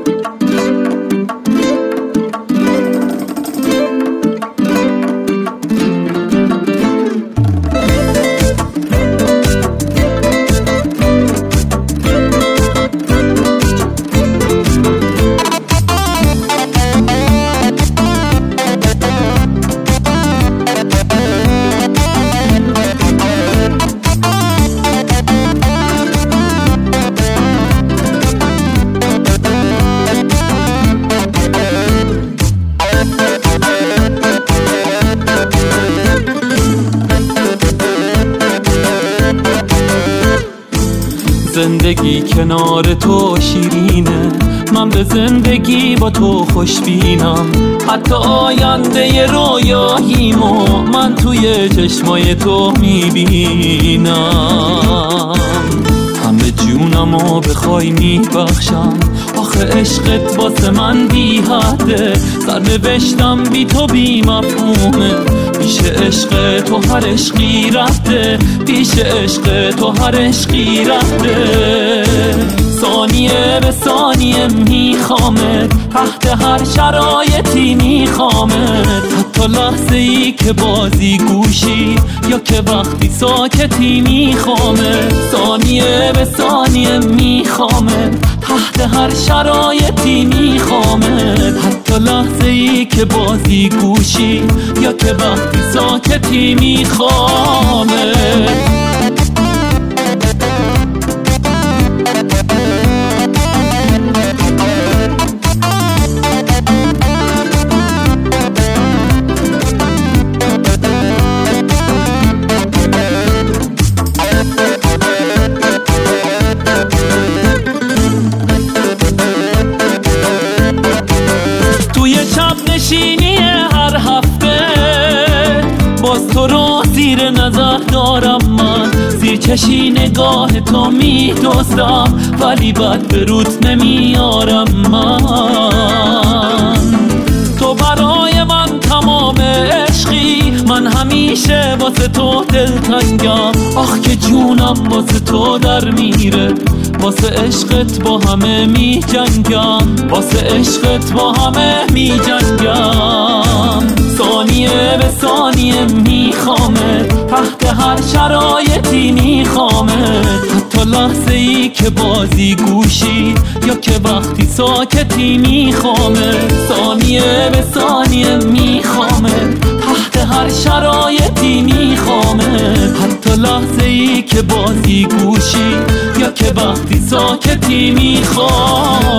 زندگی کنار تو شیرینه، من به زندگی با تو خوشبینم. حتی آینده رویاییمو من توی چشمای تو میبینم. همه جونمو بخوای میبخشم، آخه عشقت واسه من بی حده. سرنوشتم بی تو بی مفهومه، پیش عشق تو هر عشقی رفته، پیش عشق تو هر عشقی رفته. ثانیه به ثانیه میخوامت، تحت هر شرایطی میخوامت. حتی لحظه ای که بازی گوشی یا که وقتی ساکتی میخوامت. ثانیه به ثانیه میخوامت، تحت هر شرایطی میخوامت. حتی لحظه ای که بازی گوشی یا که وقتی ساکتی میخوامت. توی شب نشینی هر هفته باز تو رو زیر نظر دارم من. زیر چشی نگاه تو میدوستم ولی بد به روت نمیارم من. تو برای من تمام عشقی، من همیشه واسه تو دلتنگم. آخ که جونم واسه تو در میره، واسه عشقت با همه می جنگم، واسه عشقت با همه می جنگم. ثانیه به ثانیه میخوامت، تحت هر شرایطی میخوامت. حتی لحظه ای که بازی گوشی یا که وقتی ساکتی میخوامت. ثانیه به ثانیه میخوامت، تحت هر شرایطی میخوامت. حتی لحظه ای که بازی گوشی یا که وقتی ساکتی میخوامت.